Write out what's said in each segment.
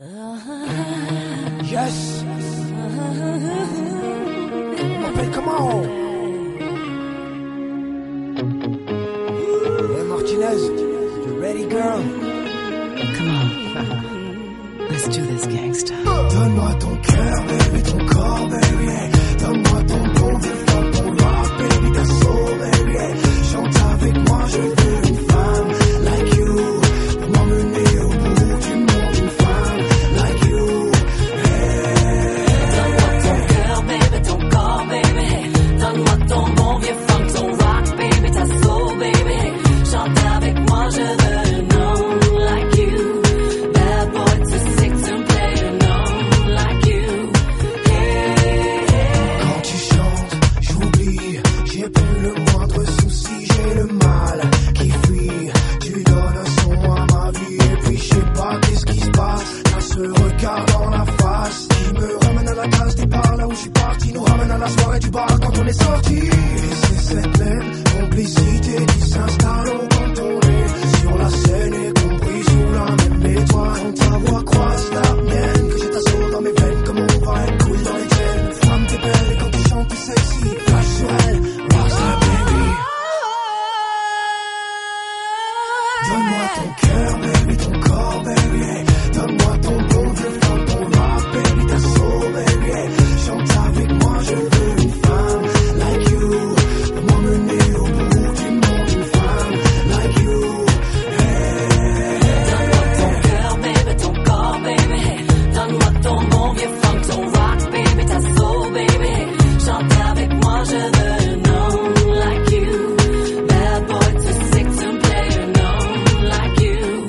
Yes. M'appelle comment? Hey Martinez, you ready girl? Come on. Let's do this gangsta. Donne-moi ton cœur, baby, ton corps, baby. Hey. Donne-moi ton bon vieux funk, ton rock, baby, ta soul, baby. Hey. Chante avec moi, je veux une femme like you. Pour m'emmener au bout du monde, une femme like you. Hey. Donne-moi ton cœur, baby, ton corps, baby. Hey. Donne-moi ton bon vieux funk, ton rock, baby, ta soul, baby. Hey. Chante avec moi, je veux un homme like you. Bad boy to six and play an homme like you. Hey. Quand tu chantes, j'oublie, j'ai plus le moindre souci, j'ai le mal qui fuit. Tu donnes un son à ma vie et puis je sais pas qu'est-ce qui se passe. T'as ce regard dans la face qui me ramène à la case départ, là où je suis parti, nous ramène à la soirée du bar quand on est sorti. Et c'est cette même complicité qui s'installe quand on est sur la scène et compris sous la même étoile. Quand ta voix croise la mienne, que j'ai ta soul dans mes veines, comme on va être cool dans les chaînes. Femme t'es belle et quand tu chantes t'es sexy, flash sur elle, rockstar baby. Donne-moi ton cœur baby, ton corps baby, hey. Donne-moi ton bon vieux funk, ton rock baby, ta soul baby, hey. Chante avec moi, je veux une femme like you. Pour m'emmener au bout du monde, une femme like you. Hey. Donne-moi ton cœur, baby, ton corps, baby. Hey. Donne-moi ton bon vieux funk, ton rock, baby, ta soul, baby. Hey. Chante avec moi, je veux un homme like you. Bad boy to six and play an homme like you.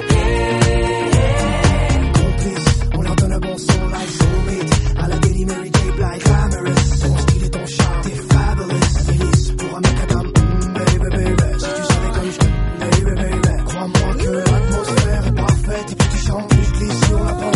Hey. Complice, on leur donne un bon son like Soulmate. À la Daily Mary J. Blige, glamorous. Ton style et ton charme, t'es fabulous. Félix, pour un macadam, baby, baby. Si tu savais comme je baby, baby. Crois-moi que l'atmosphère est parfaite. Et puis tu chantes, et je glisse sur la pente.